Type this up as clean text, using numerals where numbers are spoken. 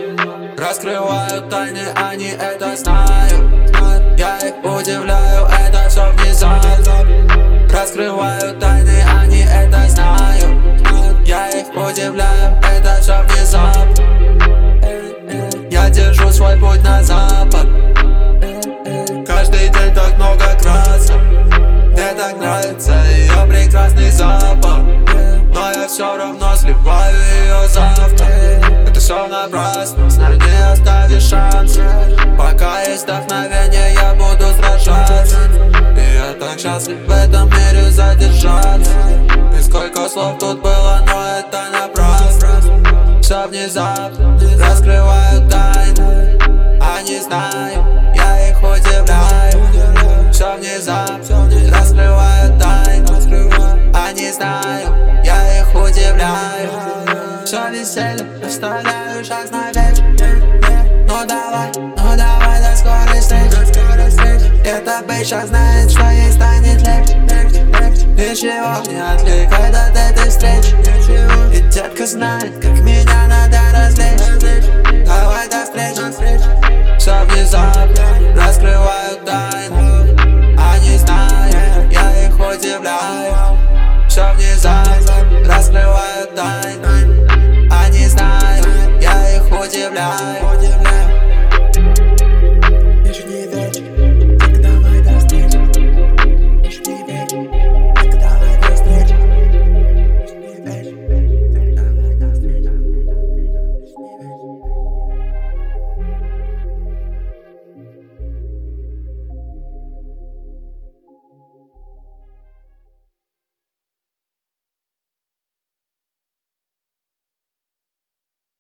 Раскрываю тайны, они это знают. Я их удивляю, это все внезапно. Раскрываю тайны, они это знают. Я их удивляю, это все внезапно. Я держу свой путь на запад. Каждый день так много красок. Мне так нравится ее прекрасный запах. Но я все равно сливаю ее завтра. Это все напрасно, знаю, не оставишь шанс. Пока есть вдохновение, я буду сражаться. И я так счастлив в этом мире задержаться. И сколько слов тут было, но это напрасно. Все внезапно, раскрываю тайны. Они знают, я их удивляю. Все внезапно, раскрываю тайны. Они знают, я их удивляю. Все веселье, оставляю шанс на вечер. Ну давай, до скорой встречи. Эта бейша знает, что ей станет легче. Ничего не отвлекает от этой встречи. И детка знает, как меня надо развлечь. Давай до встречи. Все внезапно, раскрываю тайны. Они знают, я их удивляю. Все внезапно, раскрываю тайны. Они знают, я их удивляю.